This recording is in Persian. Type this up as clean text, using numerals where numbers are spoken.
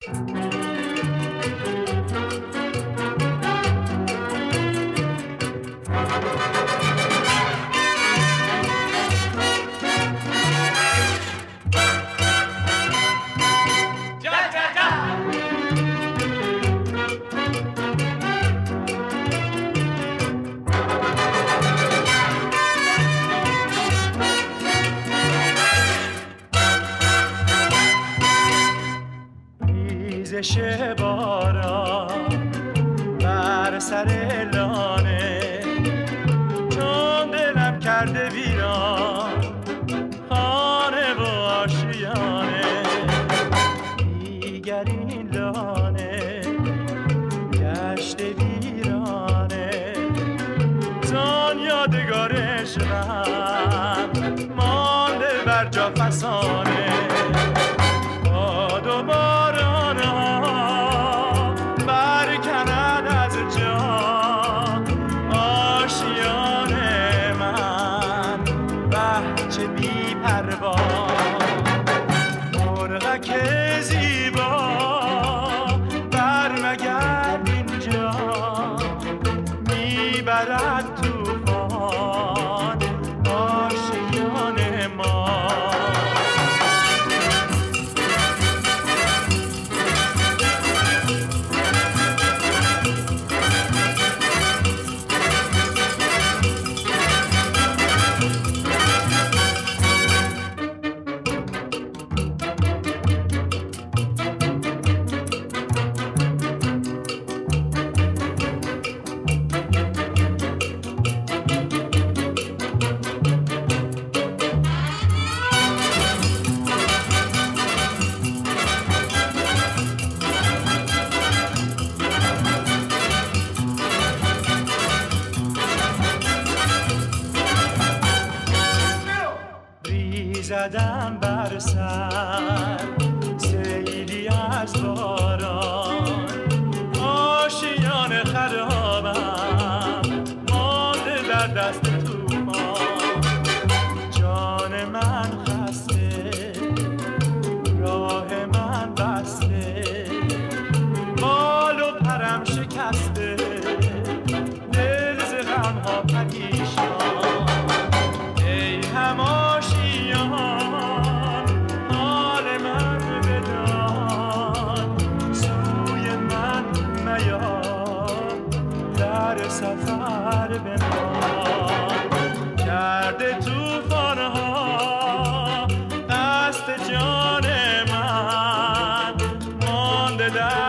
ریزش باران بر سر لانه، چون دلم کرده ویران خانه و آشیانه. دیگر این لانه گشت ویرانه، زان یادگار عشقم مانده بر جا فسانه. باد و باران ها برکند از جا آشیان من، بچه بی پروا مرغک زیبا برمگرد اینجا، میبرد طوفان آشیان ما. زدم بر سر سیلی از باران، آشیان خرابم مانده در دست طوفان. جان من خسته راه من بسته، بال و پرم شکسته دل ز غم ها پریشان. ای هماشیان حال من بدان، سوی من میا در سفر بمان. کرده طوفان ها دست جان من مانده در